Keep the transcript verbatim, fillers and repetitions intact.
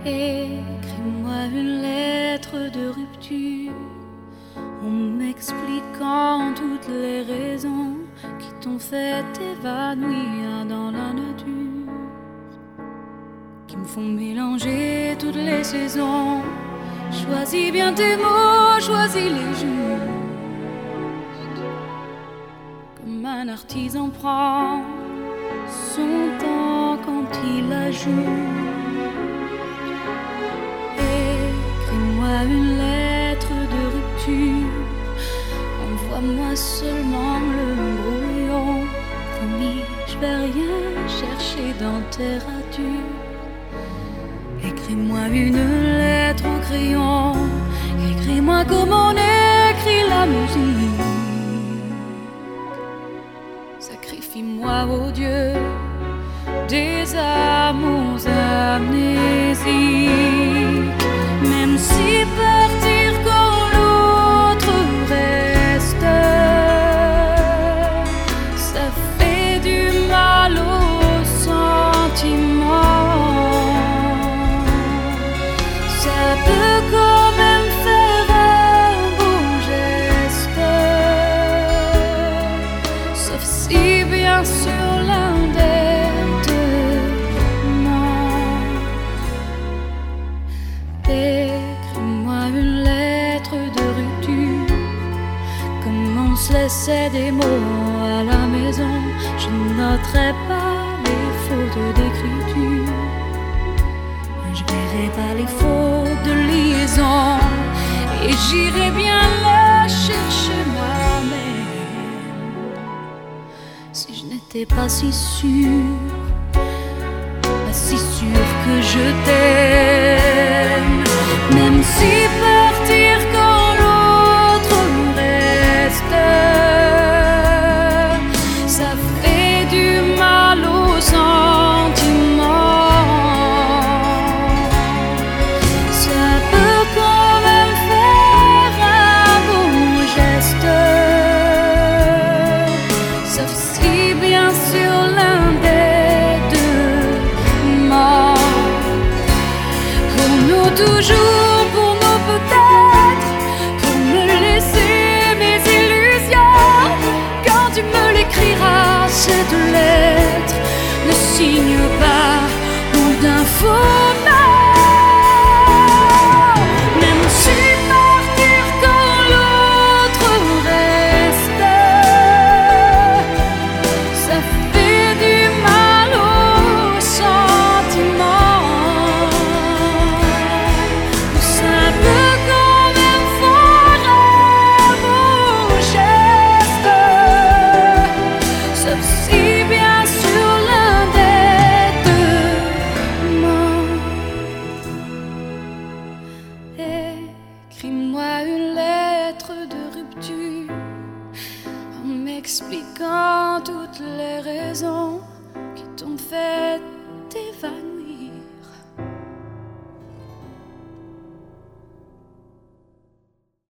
Écris-moi une lettre de rupture en m'expliquant toutes les raisons qui t'ont fait évanouir dans la nature, qui me font mélanger toutes les saisons. Choisis bien tes mots, choisis les justes, comme un artisan prend son temps quand il ajoute. Écris-moi une lettre de rupture, envoie-moi seulement le brouillon. Promis, je vais rien chercher dans tes ratures. Écris-moi une lettre au crayon, écris-moi comme on écrit la musique. Sacrifie-moi, ô Dieu, des amours amnésiques. Même si partir quand l'autre reste, ça fait du mal aux sentiments. Ça peut quand même faire un beau geste, sauf si bien sûr l'un des deux ment. Écris-moi une lettre de rupture, comme on se laissait des mots à la maison. Je noterai pas les fautes d'écriture, je verrai pas les fautes de liaison, et j'irai bien la chercher moi-même. Si je n'étais pas si sûre, pas si sûre que je t'aime. Même si partir quand l'autre reste, ça fait du mal aux sentiments. Ça peut quand même faire un bon geste, sauf si bien sûr l'un des deux ment. Pour nous toujours, pour nous peut-être, pour me laisser mes illusions. Quand tu me l'écriras, cette lettre ne signe pas ou d'un faux nom. Même si partir quand l'autre reste, ça fait du mal aux sentiments. Ça peut quand même faire un beau geste, sauf si bien sûr l'un des deux ment. Écris-moi une lettre de rupture en m'expliquant toutes les raisons qui t'ont fait